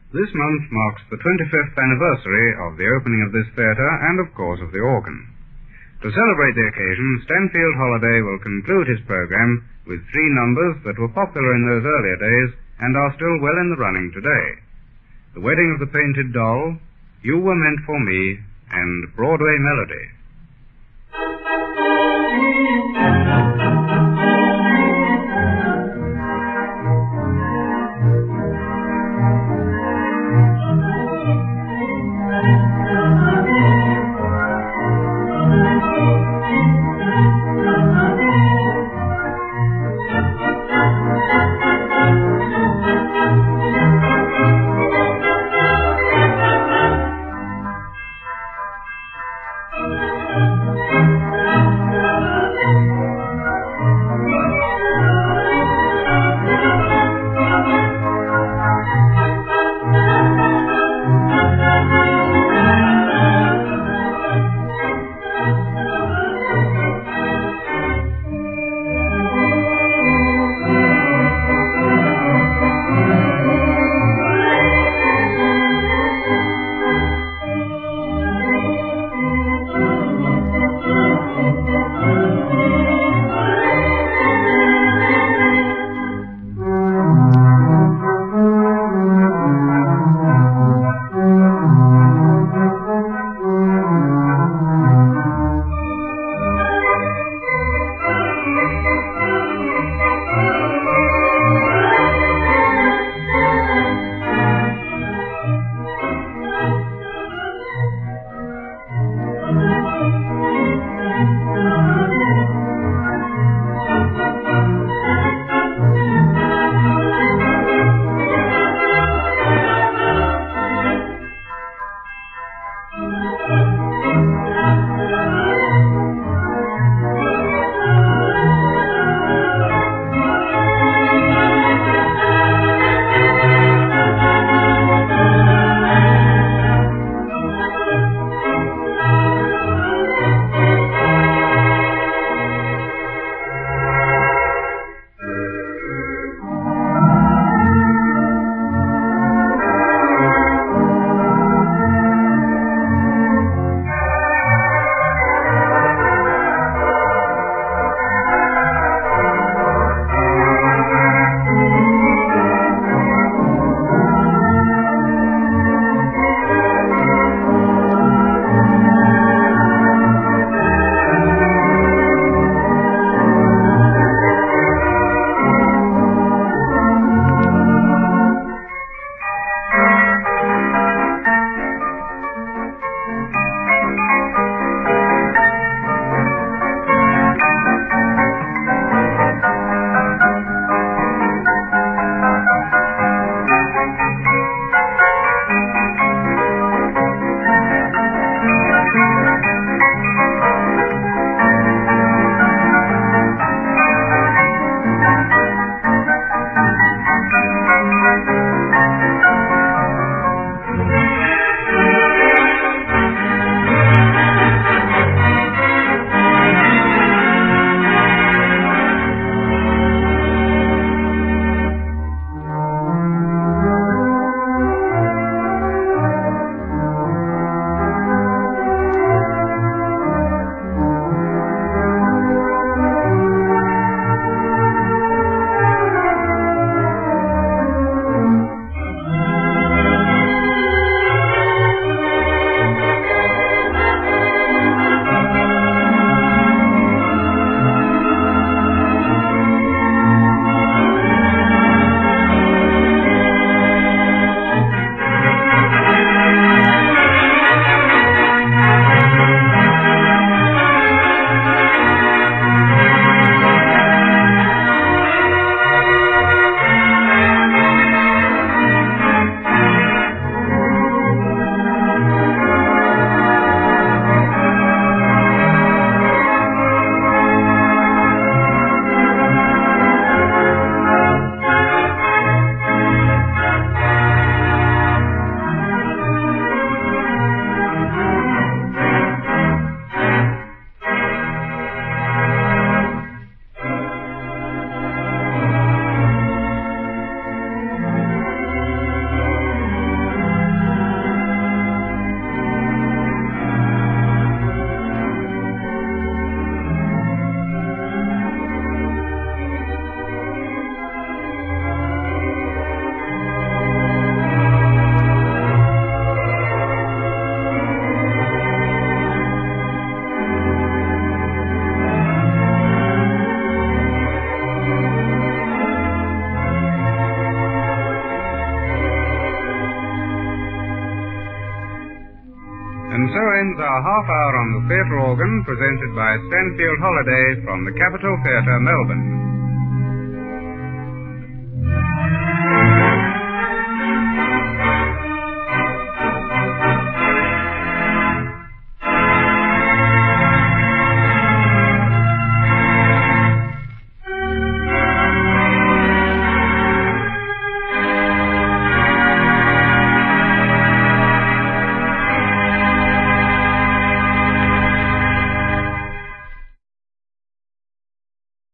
This month marks the 25th anniversary of the opening of this theatre and, of course, of the organ. To celebrate the occasion, Stanfield Holiday will conclude his program with 3 numbers that were popular in those earlier days and are still well in the running today. The Wedding of the Painted Doll, You Were Meant for Me, and Broadway Melody. so ends our half hour on the theatre organ presented by Stanfield Holiday from the Capitol Theatre, Melbourne.